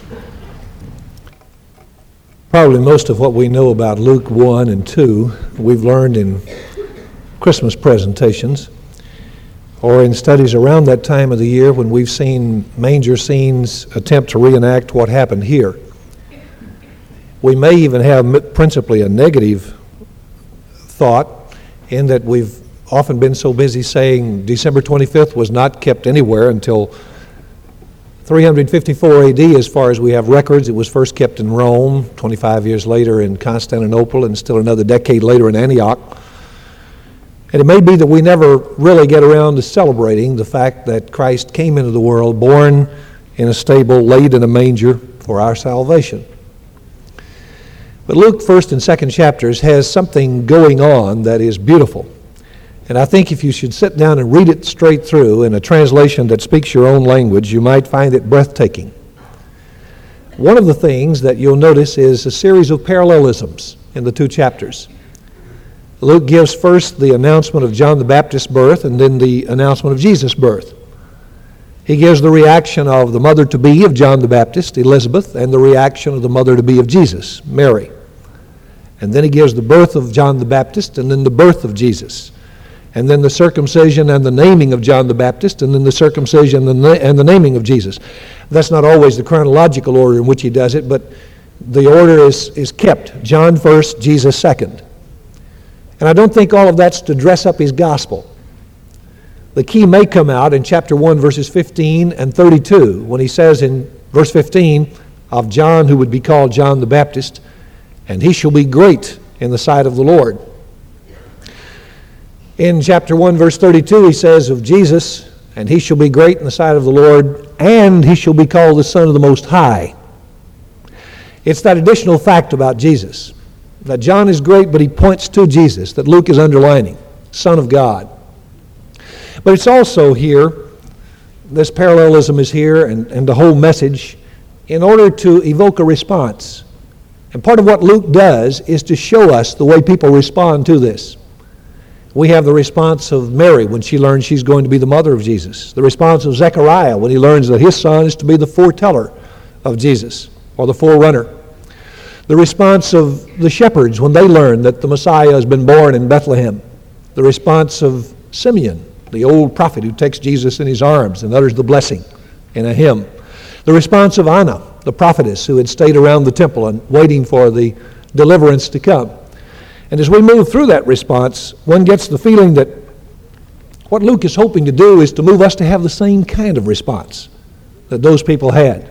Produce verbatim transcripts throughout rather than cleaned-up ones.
Probably most of what we know about Luke one and two we've learned in Christmas presentations or in studies around that time of the year when we've seen manger scenes attempt to reenact what happened here. We may even have principally a negative thought in that we've often been so busy saying December twenty-fifth was not kept anywhere until three hundred fifty-four A D as far as we have records. It was first kept in Rome, twenty-five years later in Constantinople, and still another decade later in Antioch. And it may be that we never really get around to celebrating the fact that Christ came into the world, born in a stable, laid in a manger for our salvation. But Luke, first and second chapters, has something going on that is beautiful. And I think if you should sit down and read it straight through in a translation that speaks your own language, you might find it breathtaking. One of the things that you'll notice is a series of parallelisms in the two chapters. Luke gives first the announcement of John the Baptist's birth and then the announcement of Jesus' birth. He gives the reaction of the mother-to-be of John the Baptist, Elizabeth, and the reaction of the mother-to-be of Jesus, Mary. And then he gives the birth of John the Baptist and then the birth of Jesus. And then the circumcision and the naming of John the Baptist, and then the circumcision and the, and the naming of Jesus. That's not always the chronological order in which he does it, but the order is, is kept. John first, Jesus second. And I don't think all of that's to dress up his gospel. The key may come out in chapter one, verses fifteen and thirty-two, when he says in verse fifteen of John, who would be called John the Baptist, and he shall be great in the sight of the Lord. In chapter one, verse thirty-two, he says of Jesus, and he shall be great in the sight of the Lord, and he shall be called the Son of the Most High. It's that additional fact about Jesus, that John is great, but he points to Jesus, that Luke is underlining, Son of God. But it's also here, this parallelism is here, and, and the whole message, in order to evoke a response. And part of what Luke does is to show us the way people respond to this. We have the response of Mary when she learns she's going to be the mother of Jesus. The response of Zechariah when he learns that his son is to be the foreteller of Jesus, or the forerunner. The response of the shepherds when they learn that the Messiah has been born in Bethlehem. The response of Simeon, the old prophet who takes Jesus in his arms and utters the blessing in a hymn. The response of Anna, the prophetess who had stayed around the temple and waiting for the deliverance to come. And as we move through that response, one gets the feeling that what Luke is hoping to do is to move us to have the same kind of response that those people had.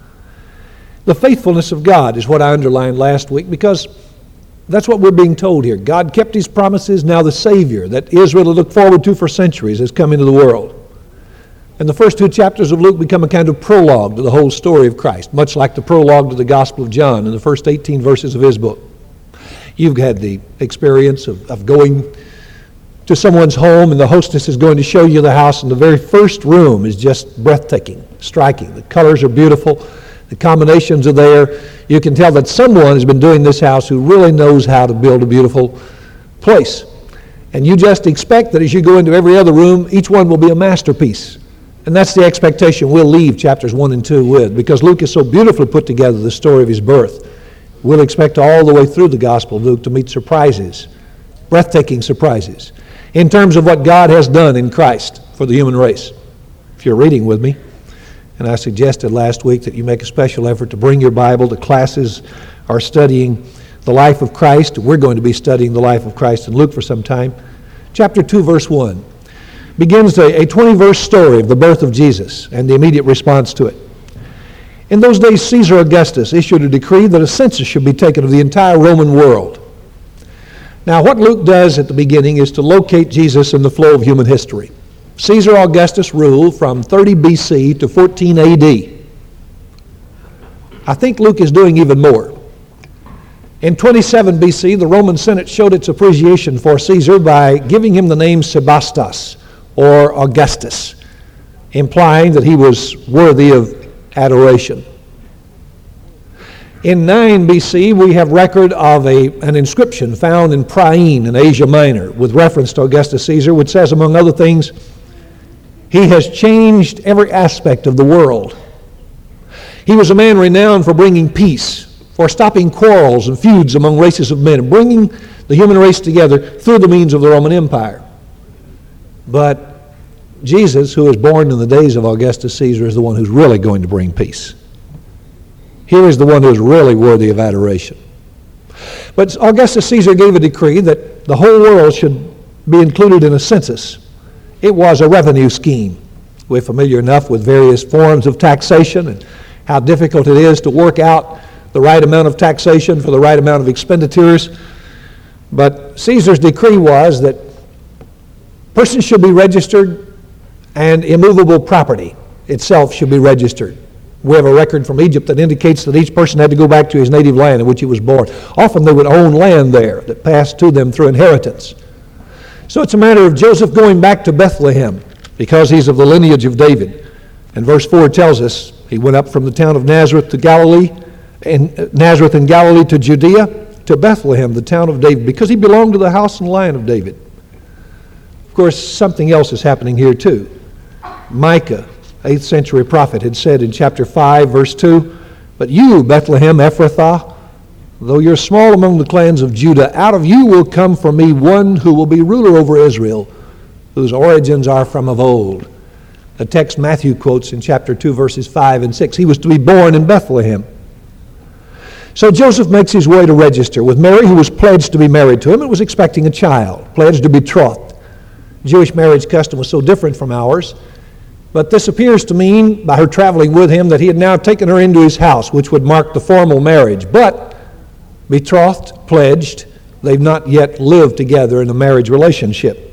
The faithfulness of God is what I underlined last week, because that's what we're being told here. God kept his promises. Now the Savior that Israel had looked forward to for centuries has come into the world. And the first two chapters of Luke become a kind of prologue to the whole story of Christ, much like the prologue to the Gospel of John in the first eighteen verses of his book. You've had the experience of, of going to someone's home and the hostess is going to show you the house, and the very first room is just breathtaking, striking. The colors are beautiful. The combinations are there. You can tell that someone has been doing this house who really knows how to build a beautiful place. And you just expect that as you go into every other room, each one will be a masterpiece. And that's the expectation we'll leave chapters one and two with, because Luke has so beautifully put together the story of his birth. We'll expect all the way through the Gospel of Luke to meet surprises, breathtaking surprises, in terms of what God has done in Christ for the human race. If you're reading with me, and I suggested last week that you make a special effort to bring your Bible. The classes are studying the life of Christ. We're going to be studying the life of Christ in Luke for some time. Chapter two, verse one, begins a twenty-verse story of the birth of Jesus and the immediate response to it. In those days, Caesar Augustus issued a decree that a census should be taken of the entire Roman world. Now, what Luke does at the beginning is to locate Jesus in the flow of human history. Caesar Augustus ruled from thirty B C to fourteen A D. I think Luke is doing even more. In twenty-seven B C, the Roman Senate showed its appreciation for Caesar by giving him the name Sebastus, or Augustus, implying that he was worthy of adoration. In nine B C, we have record of a, an inscription found in Priene in Asia Minor with reference to Augustus Caesar, which says, among other things, he has changed every aspect of the world. He was a man renowned for bringing peace, for stopping quarrels and feuds among races of men, and bringing the human race together through the means of the Roman Empire. But Jesus, who was born in the days of Augustus Caesar, is the one who's really going to bring peace. Here is the one who is really worthy of adoration. But Augustus Caesar gave a decree that the whole world should be included in a census. It was a revenue scheme. We're familiar enough with various forms of taxation and how difficult it is to work out the right amount of taxation for the right amount of expenditures. But Caesar's decree was that persons should be registered and immovable property itself should be registered. We have a record from Egypt that indicates that each person had to go back to his native land in which he was born. Often they would own land there that passed to them through inheritance. So it's a matter of Joseph going back to Bethlehem because he's of the lineage of David. And verse four tells us he went up from the town of Nazareth to Galilee, and Nazareth in Galilee to Judea, to Bethlehem, the town of David, because he belonged to the house and line of David. Of course, something else is happening here too. Micah, eighth century prophet, had said in chapter five, verse two, "But you, Bethlehem Ephrathah, though you're small among the clans of Judah, out of you will come for me one who will be ruler over Israel, whose origins are from of old." The text Matthew quotes in chapter two, verses five and six. He was to be born in Bethlehem. So Joseph makes his way to register with Mary, who was pledged to be married to him and was expecting a child, pledged to be betrothed. Jewish marriage custom was so different from ours. But this appears to mean, by her traveling with him, that he had now taken her into his house, which would mark the formal marriage. But betrothed, pledged, they've not yet lived together in a marriage relationship.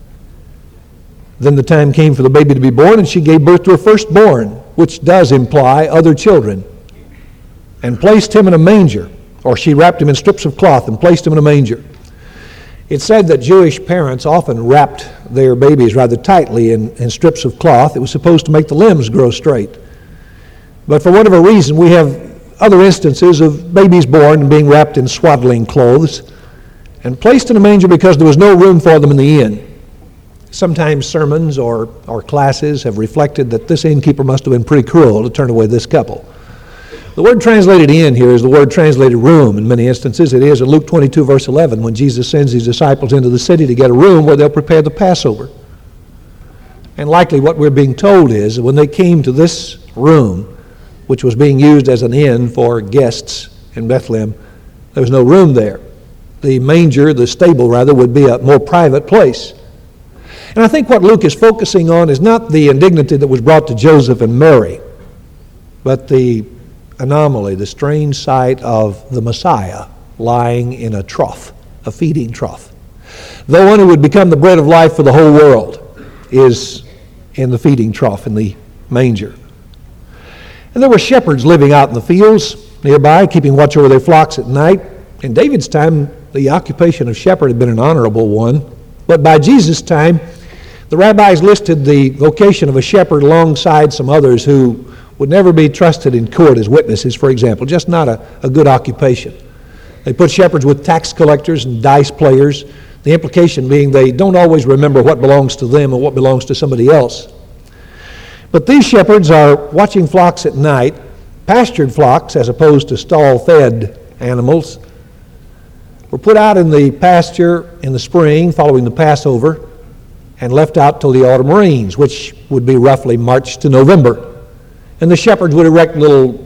Then the time came for the baby to be born, and she gave birth to her firstborn, which does imply other children, and placed him in a manger, or she wrapped him in strips of cloth and placed him in a manger. It's said that Jewish parents often wrapped their babies rather tightly in, in strips of cloth. It was supposed to make the limbs grow straight. But for whatever reason, we have other instances of babies born and being wrapped in swaddling clothes and placed in a manger because there was no room for them in the inn. Sometimes sermons or, or classes have reflected that this innkeeper must have been pretty cruel to turn away this couple. The word translated inn here is the word translated room in many instances. It is in Luke twenty-two, verse eleven, when Jesus sends his disciples into the city to get a room where they'll prepare the Passover. And likely what we're being told is that when they came to this room, which was being used as an inn for guests in Bethlehem, there was no room there. The manger, the stable rather, would be a more private place. And I think what Luke is focusing on is not the indignity that was brought to Joseph and Mary, but the anomaly, the strange sight of the Messiah lying in a trough, a feeding trough. The one who would become the bread of life for the whole world is in the feeding trough, in the manger. And there were shepherds living out in the fields nearby, keeping watch over their flocks at night. In David's time, the occupation of shepherd had been an honorable one. But by Jesus' time, the rabbis listed the vocation of a shepherd alongside some others who would never be trusted in court as witnesses, for example. Just not a, a good occupation. They put shepherds with tax collectors and dice players, the implication being they don't always remember what belongs to them and what belongs to somebody else. But these shepherds are watching flocks at night, pastured flocks as opposed to stall-fed animals, were put out in the pasture in the spring following the Passover and left out till the autumn rains, which would be roughly March to November. And the shepherds would erect little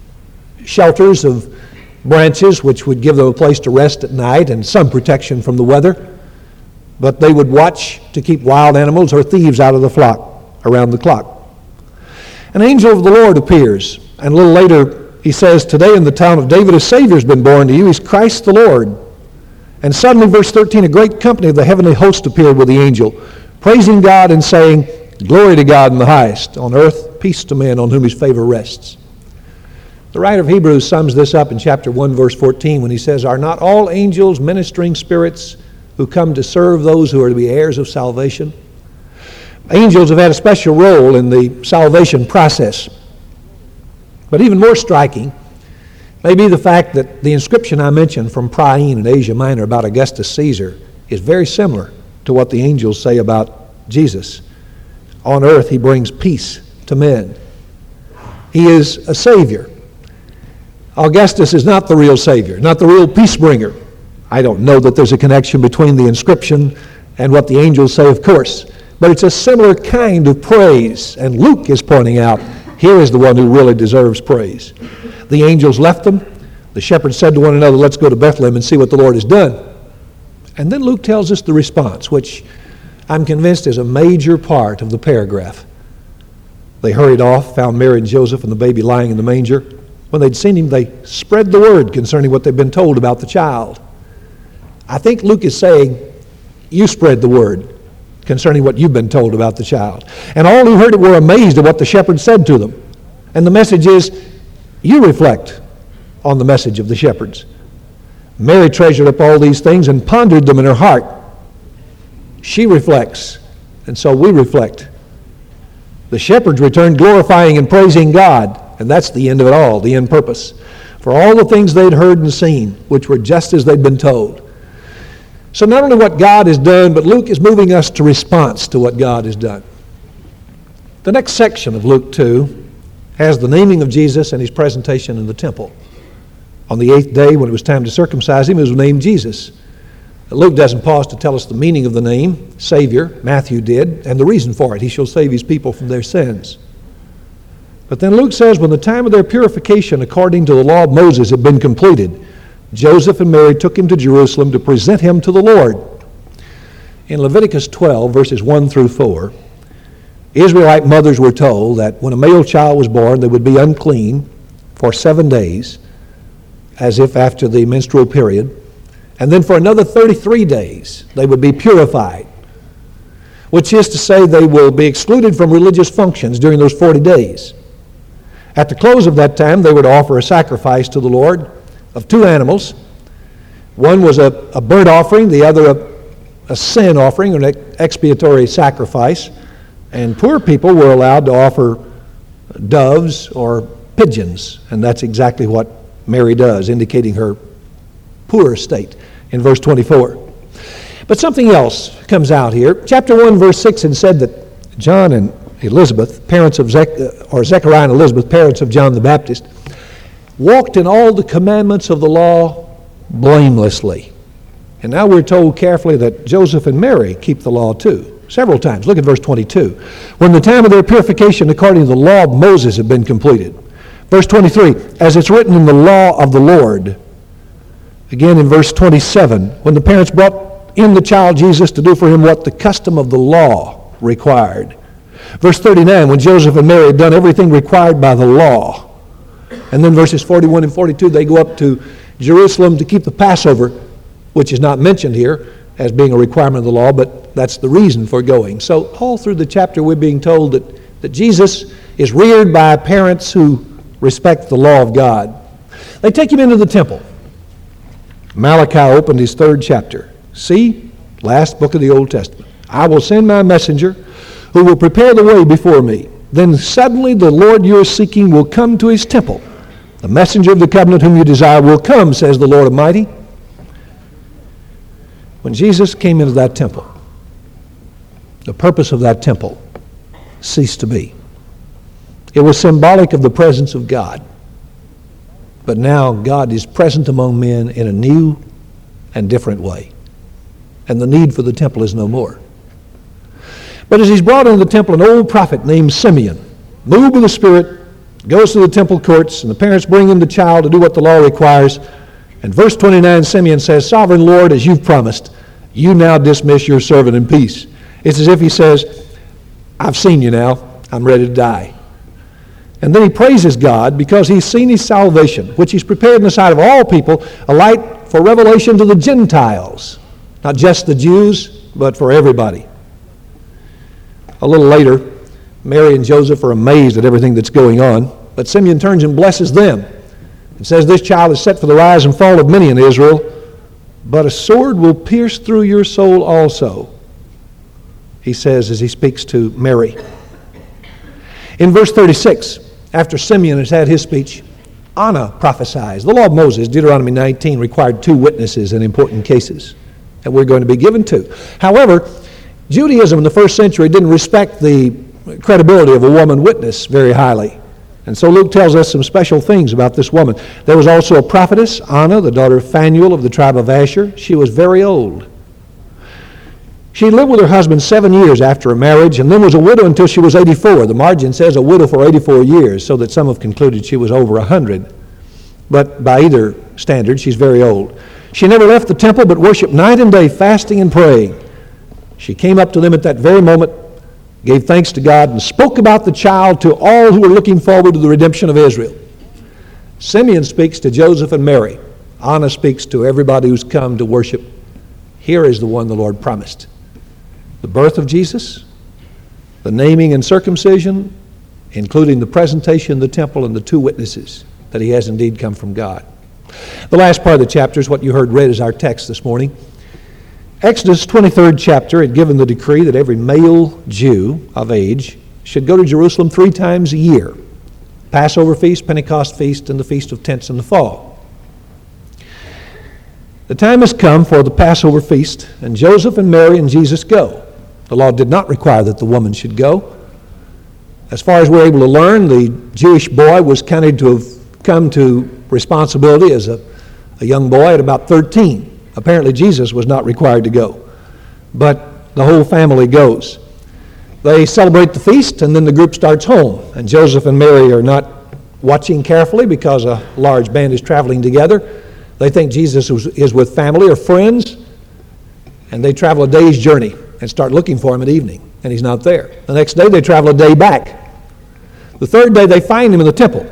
shelters of branches which would give them a place to rest at night and some protection from the weather. But they would watch to keep wild animals or thieves out of the flock around the clock. An angel of the Lord appears, and a little later he says, "Today in the town of David a Savior has been born to you. He's Christ the Lord." And suddenly, verse thirteen, a great company of the heavenly host appeared with the angel, praising God and saying, "Glory to God in the highest, on earth peace to men on whom his favor rests." The writer of Hebrews sums this up in chapter one, verse fourteen, when he says, "Are not all angels ministering spirits who come to serve those who are to be heirs of salvation?" Angels have had a special role in the salvation process. But even more striking may be the fact that the inscription I mentioned from Priene in Asia Minor about Augustus Caesar is very similar to what the angels say about Jesus. On earth he brings peace to men. He is a Savior. Augustus is not the real Savior, not the real peace bringer. I don't know that there's a connection between the inscription and what the angels say, of course. But it's a similar kind of praise. And Luke is pointing out, here is the one who really deserves praise. The angels left them. The shepherds said to one another, let's go to Bethlehem and see what the Lord has done. And then Luke tells us the response, which I'm convinced is a major part of the paragraph. They hurried off, found Mary and Joseph and the baby lying in the manger. When they'd seen him, they spread the word concerning what they'd been told about the child. I think Luke is saying, you spread the word concerning what you've been told about the child. And all who heard it were amazed at what the shepherds said to them. And the message is, you reflect on the message of the shepherds. Mary treasured up all these things and pondered them in her heart. She reflects, and so we reflect. The shepherds returned glorifying and praising God, and that's the end of it all, the end purpose, for all the things they'd heard and seen, which were just as they'd been told. So not only what God has done, but Luke is moving us to response to what God has done. The next section of Luke two has the naming of Jesus and his presentation in the temple. On the eighth day, when it was time to circumcise him, he was named Jesus. Luke doesn't pause to tell us the meaning of the name, Savior. Matthew did, and the reason for it. He shall save his people from their sins. But then Luke says, when the time of their purification according to the law of Moses had been completed, Joseph and Mary took him to Jerusalem to present him to the Lord. In Leviticus twelve, verses one through four, Israelite mothers were told that when a male child was born, they would be unclean for seven days, as if after the menstrual period, and then for another thirty-three days they would be purified, which is to say they will be excluded from religious functions during those forty days. At the close of that time, they would offer a sacrifice to the Lord of two animals. One was a, a burnt offering, the other a, a sin offering, or an expiatory sacrifice. And poor people were allowed to offer doves or pigeons, and that's exactly what Mary does, indicating her poor state in verse twenty-four. But something else comes out here. Chapter one, verse six, and said that John and Elizabeth, parents of Zech, or Zechariah and Elizabeth, parents of John the Baptist, walked in all the commandments of the law blamelessly. And now we're told carefully that Joseph and Mary keep the law too, several times. Look at verse twenty-two. When the time of their purification according to the law of Moses had been completed. Verse twenty-three, as it's written in the law of the Lord. Again in verse twenty-seven, when the parents brought in the child Jesus to do for him what the custom of the law required. Verse thirty-nine, when Joseph and Mary had done everything required by the law. And then verses forty-one and forty-two, they go up to Jerusalem to keep the Passover, which is not mentioned here as being a requirement of the law, but that's the reason for going. So all through the chapter we're being told that, that Jesus is reared by parents who respect the law of God. They take him into the temple. Malachi opened his third chapter. See, last book of the Old Testament. I will send my messenger who will prepare the way before me. Then suddenly the Lord you are seeking will come to his temple. The messenger of the covenant whom you desire will come, says the Lord Almighty. When Jesus came into that temple, the purpose of that temple ceased to be. It was symbolic of the presence of God. But now God is present among men in a new and different way. And the need for the temple is no more. But as he's brought into the temple, an old prophet named Simeon, moved with the Spirit, goes to the temple courts, and the parents bring in the child to do what the law requires. And verse twenty-nine, Simeon says, Sovereign Lord, as you've promised, you now dismiss your servant in peace. It's as if he says, I've seen you now, I'm ready to die. And then he praises God because he's seen his salvation, which he's prepared in the sight of all people, a light for revelation to the Gentiles. Not just the Jews, but for everybody. A little later, Mary and Joseph are amazed at everything that's going on, but Simeon turns and blesses them and says, this child is set for the rise and fall of many in Israel, but a sword will pierce through your soul also, he says as he speaks to Mary. In verse thirty-six, after Simeon has had his speech, Anna prophesies. The law of Moses, Deuteronomy nineteen, required two witnesses in important cases that we're going to be given to. However, Judaism in the first century didn't respect the credibility of a woman witness very highly. And so Luke tells us some special things about this woman. There was also a prophetess, Anna, the daughter of Phanuel of the tribe of Asher. She was very old. She lived with her husband seven years after her marriage, and then was a widow until she was eighty-four. The margin says a widow for eighty-four years, so that some have concluded she was over one hundred. But by either standard, she's very old. She never left the temple, but worshiped night and day, fasting and praying. She came up to them at that very moment, gave thanks to God, and spoke about the child to all who were looking forward to the redemption of Israel. Simeon speaks to Joseph and Mary. Anna speaks to everybody who's come to worship. Here is the one the Lord promised. The birth of Jesus, the naming and circumcision, including the presentation in the temple and the two witnesses that he has indeed come from God. The last part of the chapter is what you heard read as our text this morning. Exodus twenty-third chapter had given the decree that every male Jew of age should go to Jerusalem three times a year. Passover feast, Pentecost feast, and the Feast of Tents in the fall. The time has come for the Passover feast, and Joseph and Mary and Jesus go. The law did not require that the woman should go. As far as we're able to learn, the Jewish boy was counted to have come to responsibility as a, a young boy at about thirteen. Apparently Jesus was not required to go, but the whole family goes. They celebrate the feast, and then the group starts home, and Joseph and Mary are not watching carefully because a large band is traveling together. They think Jesus is with family or friends, and they travel a day's journey and start looking for him at evening, and he's not there. The next day they travel a day back. The third day they find him in the temple,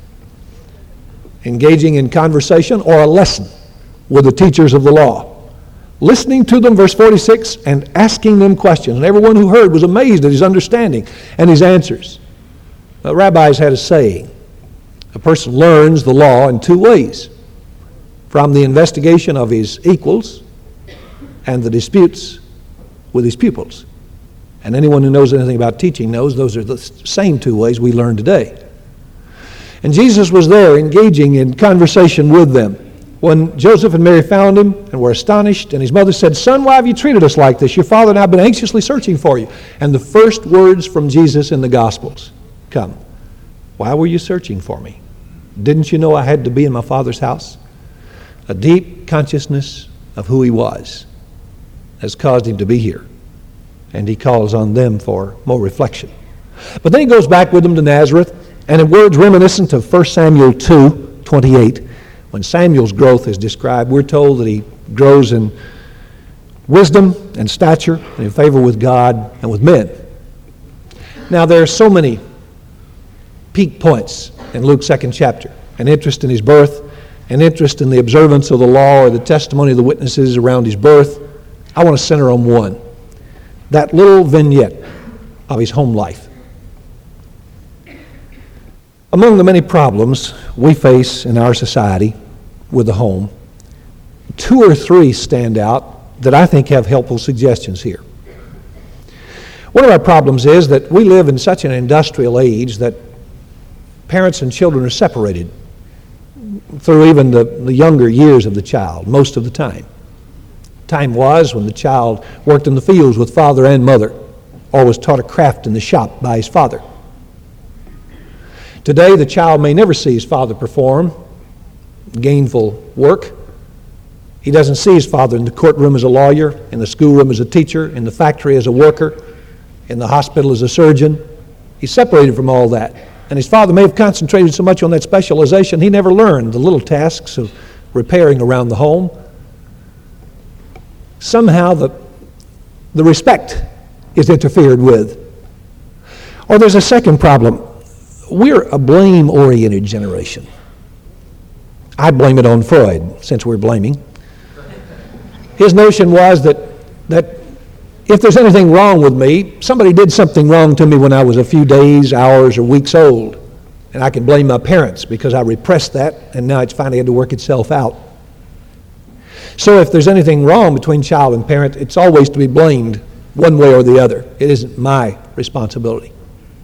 engaging in conversation or a lesson with the teachers of the law, listening to them, verse forty-six, and asking them questions. And everyone who heard was amazed at his understanding and his answers. The rabbis had a saying: a person learns the law in two ways, from the investigation of his equals and the disputes with his pupils. And anyone who knows anything about teaching knows those are the same two ways we learn today. And Jesus was there engaging in conversation with them when Joseph and Mary found him and were astonished, and his mother said, "Son, why have you treated us like this? Your father and I have been anxiously searching for you." And the first words from Jesus in the Gospels come, "Why were you searching for me? Didn't you know I had to be in my Father's house?" A deep consciousness of who he was has caused him to be here, and he calls on them for more reflection. But then he goes back with them to Nazareth, and in words reminiscent of First Samuel two twenty-eight, when Samuel's growth is described, we're told that he grows in wisdom and stature and in favor with God and with men. Now there are so many peak points in Luke's second chapter: an interest in his birth, an interest in the observance of the law or the testimony of the witnesses around his birth. I want to center on one, that little vignette of his home life. Among the many problems we face in our society with the home, two or three stand out that I think have helpful suggestions here. One of our problems is that we live in such an industrial age that parents and children are separated through even the, the younger years of the child, most of the time. Time was when the child worked in the fields with father and mother, or was taught a craft in the shop by his father. Today, the child may never see his father perform gainful work. He doesn't see his father in the courtroom as a lawyer, in the schoolroom as a teacher, in the factory as a worker, in the hospital as a surgeon. He's separated from all that. And his father may have concentrated so much on that specialization, he never learned the little tasks of repairing around the home. Somehow the, the respect is interfered with. Or there's a second problem. We're a blame-oriented generation. I blame it on Freud, since we're blaming. His notion was that, that if there's anything wrong with me, somebody did something wrong to me when I was a few days, hours, or weeks old. And I can blame my parents because I repressed that, and now it's finally had to work itself out. So if there's anything wrong between child and parent, it's always to be blamed one way or the other. It isn't my responsibility.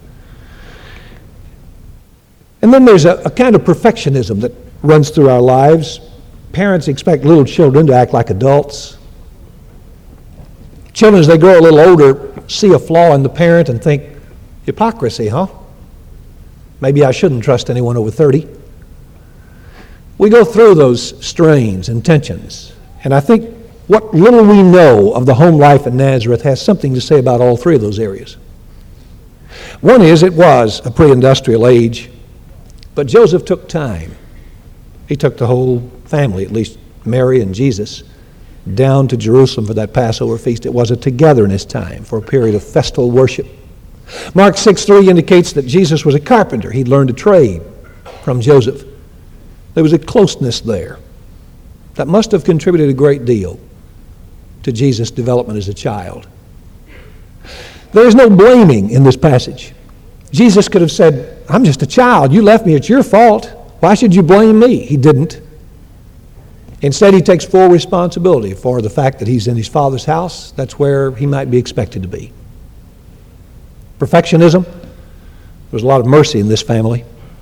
And then there's a, a kind of perfectionism that runs through our lives. Parents expect little children to act like adults. Children, as they grow a little older, see a flaw in the parent and think, hypocrisy, huh? Maybe I shouldn't trust anyone over thirty. We go through those strains and tensions, and I think what little we know of the home life in Nazareth has something to say about all three of those areas. One is it was a pre-industrial age, but Joseph took time. He took the whole family, at least Mary and Jesus, down to Jerusalem for that Passover feast. It was a togetherness time for a period of festal worship. Mark six three indicates that Jesus was a carpenter. He'd learned a trade from Joseph. There was a closeness there that must have contributed a great deal to Jesus' development as a child. There is no blaming in this passage. Jesus could have said, I'm just a child. You left me. It's your fault. Why should you blame me? He didn't. Instead, he takes full responsibility for the fact that he's in his Father's house. That's where he might be expected to be. Perfectionism. There was a lot of mercy in this family.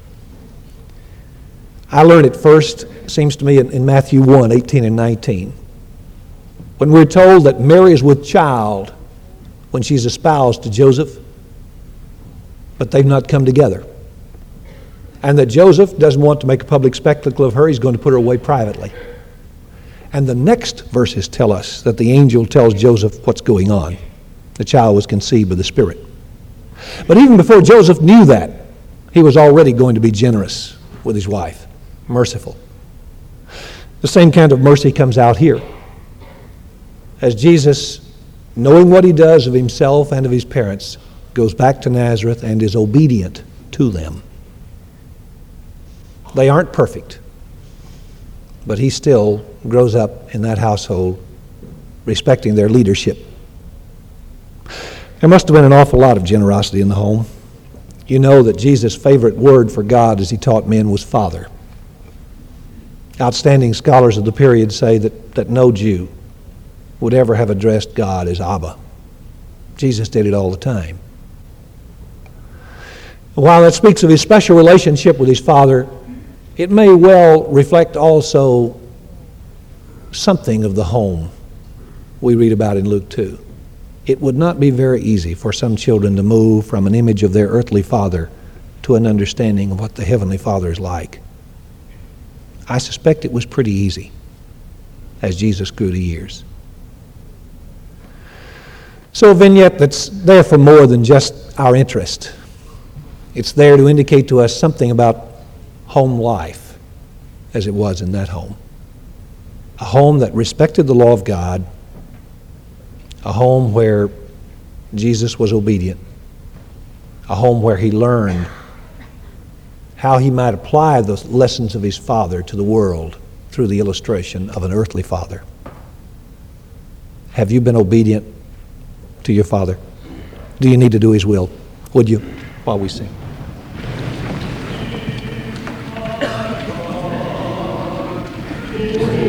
I learned it first, seems to me, in, in Matthew one, eighteen and nineteen. When we're told that Mary is with child when she's espoused to Joseph, but they've not come together. And that Joseph doesn't want to make a public spectacle of her, he's going to put her away privately. And the next verses tell us that the angel tells Joseph what's going on. The child was conceived of the Spirit. But even before Joseph knew that, he was already going to be generous with his wife, merciful. The same kind of mercy comes out here. As Jesus, knowing what he does of himself and of his parents, goes back to Nazareth and is obedient to them. They aren't perfect, but he still grows up in that household, respecting their leadership. There must have been an awful lot of generosity in the home. You know that Jesus' favorite word for God as he taught men was Father. Outstanding scholars of the period say that, that no Jew would ever have addressed God as Abba. Jesus did it all the time. While that speaks of his special relationship with his Father, it may well reflect also something of the home we read about in Luke two. It would not be very easy for some children to move from an image of their earthly father to an understanding of what the Heavenly Father is like. I suspect it was pretty easy as Jesus grew to years. So a vignette that's there for more than just our interest. It's there to indicate to us something about home life as it was in that home. A home that respected the law of God, a home where Jesus was obedient, a home where he learned how he might apply the lessons of his Father to the world through the illustration of an earthly father. Have you been obedient to your Father? Do you need to do his will? Would you, while we sing? Thank you.